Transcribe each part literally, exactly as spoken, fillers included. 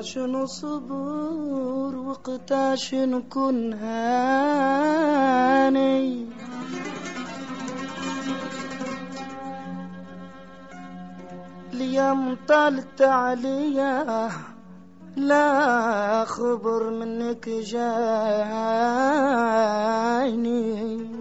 شنو صبر وقتا شنو كن هاني اليوم طالت عليا لا خبر منك جايني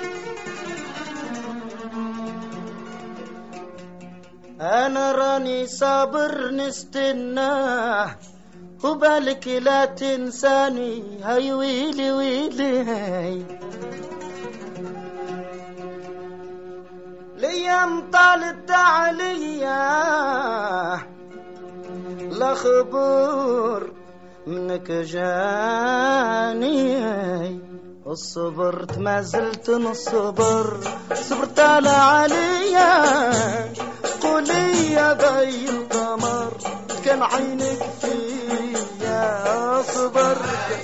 أنا راني صابر نستناه وبالك لا تنساني هاي ويلي ويلي هاي الأيام طالت عليا لا خبر منك جاني الصبرت ما زلت نصبر صبرت على عليا قولي يا ضي القمر كان عينك فيا صبرت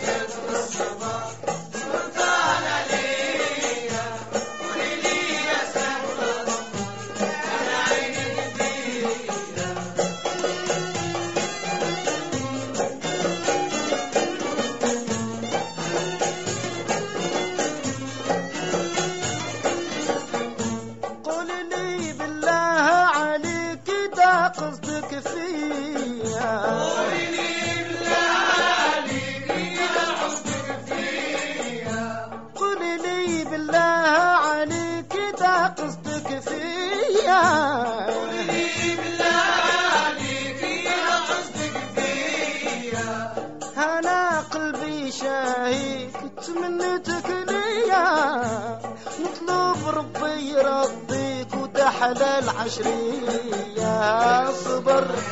قصدك فيا قولي لي بالله عليك يا قصدك فيا قولي لي بالله عليك دا قصدك فيا قولي لي بالله عليك يا قصدك فيا انا قلبي شاهيك تمنيتك ليا نطلب ربي يرضيك وتحلى العشرية صبرت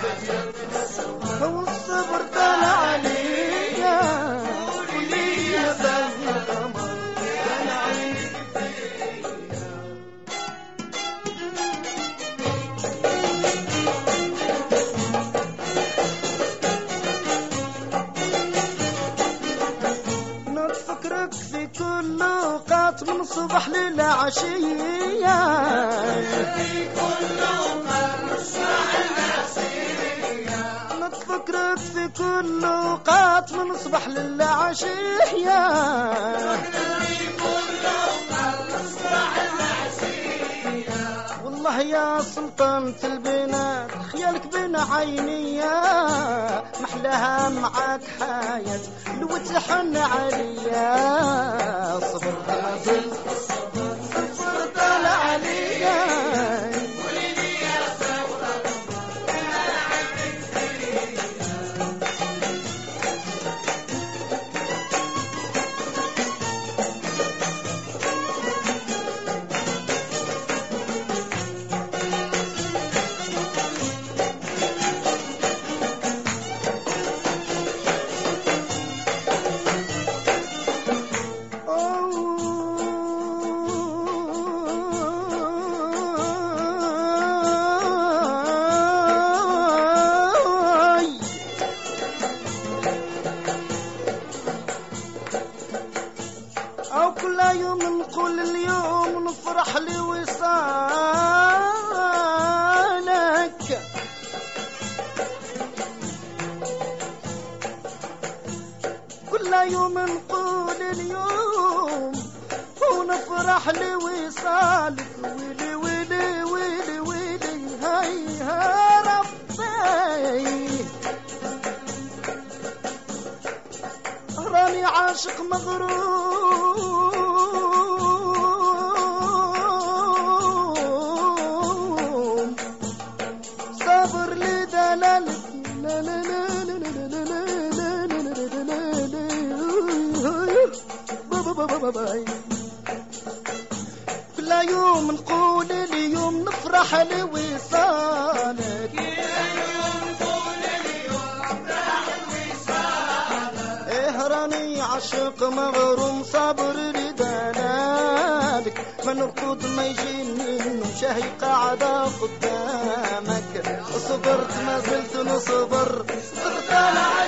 والصبر طال عليا قولي يا ضي القمر كان عينك فيا نتفكرك في كل اوقات من صبح للعشية نتفكرك في كل اوقات من صبح للعشية والله يا سلطان في البنات خيالك بين عينيا محلاها معاك حياة لو تحن عليا صبرت ما زلت صبرت عليا أو كل يوم نقول اليوم نفرح لوصالك كل يوم نقول اليوم ونفرح لوصالك ويلي ويلي ويلي ويلي هيا ربي راني عاشق مغروم صبر لدلالك لا لا لا لا لا لا لا كل يوم نقول اليوم نفرح لوصالك عاشق مغروم صابر لدلالك ما نركض ما يجيني وشهي قاعدة قدامك صبرت ما زلت نصبر صبرت